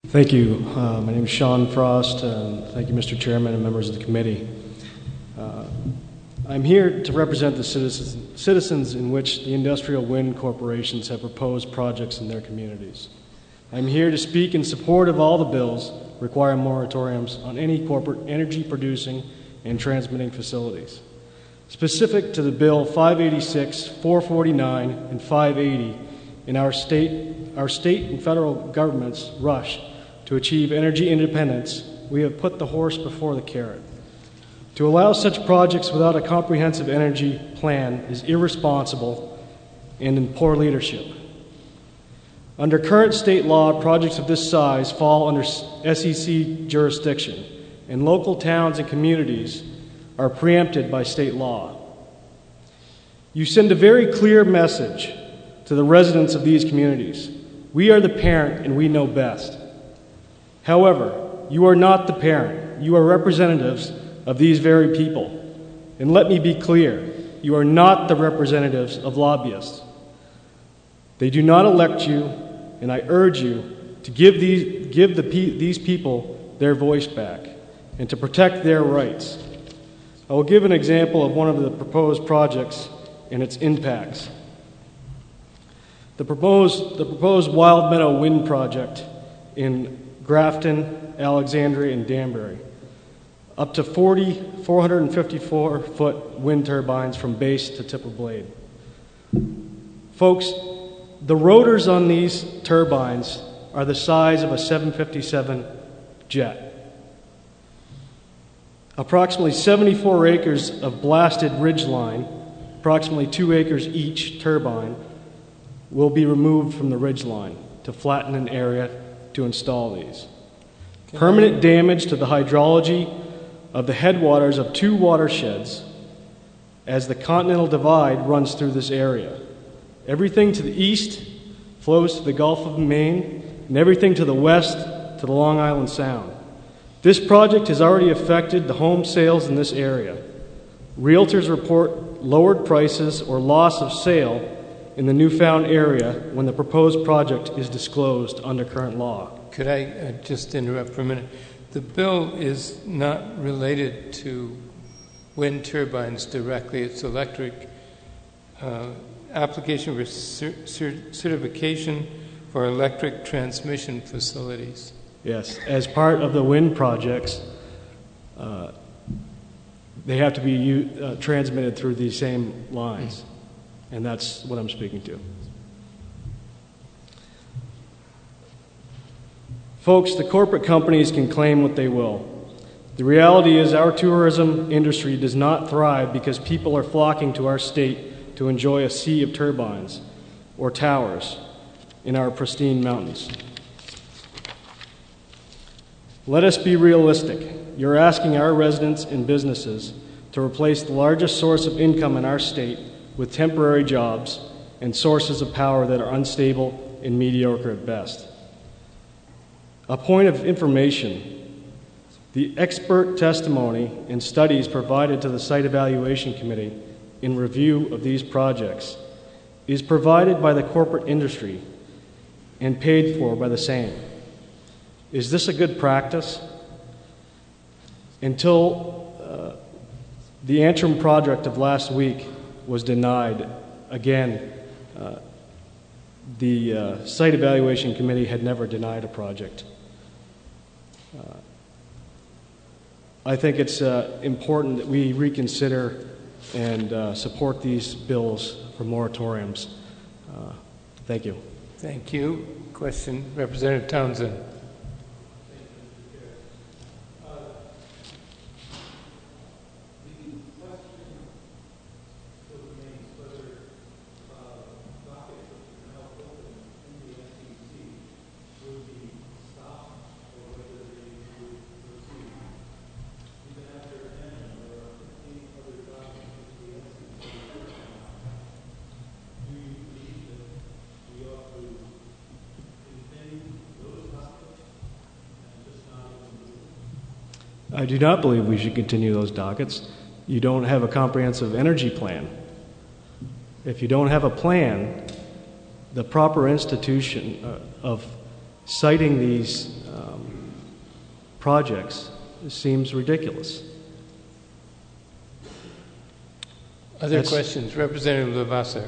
Thank you. My name is Sean Frost, and thank you, Mr. Chairman and members of the committee. I'm here to represent the citizens in which the industrial wind corporations have proposed projects in their communities. I'm here to speak in support of all the bills requiring moratoriums on any corporate energy producing and transmitting facilities. Specific to the bill 586, 449, and 580 in our state and federal government's rush to achieve energy independence, we have put the horse before the carrot. To allow such projects without a comprehensive energy plan is irresponsible and in poor leadership. Under current state law, projects of this size fall under SEC jurisdiction, and local towns and communities are preempted by state law. You send a very clear message to the residents of these communities. We are the parent and we know best. However, you are not the parent. You are representatives of these very people. And let me be clear, you are not the representatives of lobbyists. They do not elect you, and I urge you to give these people their voice back and to protect their rights. I will give an example of one of the proposed projects and its impacts. The proposed Wild Meadow Wind Project in Grafton, Alexandria, and Danbury. Up to 454-foot wind turbines from base to tip of blade. Folks, the rotors on these turbines are the size of a 757 jet. Approximately 74 acres of blasted ridgeline, approximately 2 acres each turbine, will be removed from the ridgeline to flatten an area to install these. Permanent damage to the hydrology of the headwaters of 2 watersheds as the Continental Divide runs through this area. Everything to the east flows to the Gulf of Maine, and everything to the west to the Long Island Sound. This project has already affected the home sales in this area. Realtors report lowered prices or loss of sale in the newfound area when the proposed project is disclosed under current law. Could I just interrupt for a minute? The bill is not related to wind turbines directly. It's electric application for certification for electric transmission facilities. Yes, as part of the wind projects, they have to be transmitted through these same lines, and that's what I'm speaking to. Folks, the corporate companies can claim what they will. The reality is our tourism industry does not thrive because people are flocking to our state to enjoy a sea of turbines or towers in our pristine mountains. Let us be realistic. You're asking our residents and businesses to replace the largest source of income in our state with temporary jobs and sources of power that are unstable and mediocre at best. A point of information, the expert testimony and studies provided to the Site Evaluation Committee in review of these projects is provided by the corporate industry and paid for by the same. Is this a good practice? Until the Antrim project of last week was denied, again, the Site Evaluation Committee had never denied a project. I think it's important that we reconsider and support these bills for moratoriums. Thank you. Thank you. Question, Representative Townsend. I do not believe we should continue those dockets. You don't have a comprehensive energy plan. If you don't have a plan, the proper institution of citing these projects seems ridiculous. Other questions? Representative Lavasser.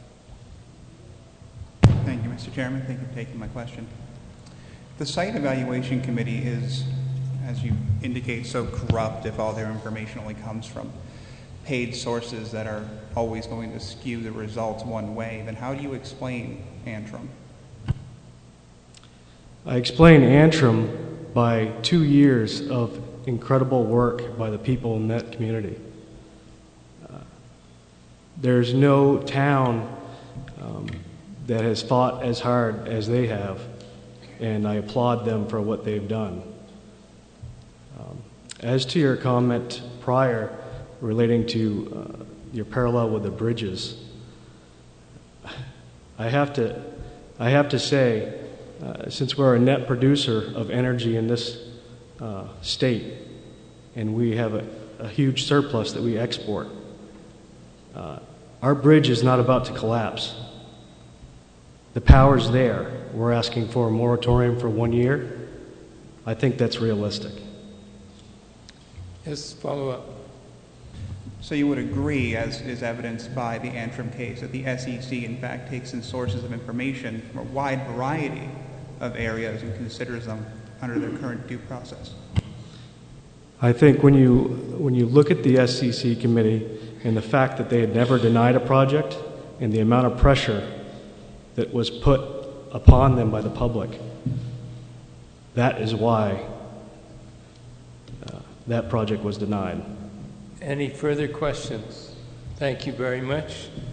Thank you, Mr. Chairman. Thank you for taking my question. The Site Evaluation Committee is, as you indicate, so corrupt if all their information only comes from paid sources that are always going to skew the results one way. Then how do you explain Antrim? I explain Antrim by 2 years of incredible work by the people in that community. There's no town that has fought as hard as they have, and I applaud them for what they've done. As to your comment prior relating to your parallel with the bridges, I have to say, since we're a net producer of energy in this state, and we have a huge surplus that we export, our bridge is not about to collapse. The power's there. We're asking for a moratorium for 1 year. I think that's realistic. Yes, follow up. So you would agree, as is evidenced by the Antrim case, that the SEC in fact takes in sources of information from a wide variety of areas and considers them under their current due process? I think when you look at the SEC committee and the fact that they had never denied a project and the amount of pressure that was put upon them by the public, that is why that project was denied. Any further questions? Thank you very much.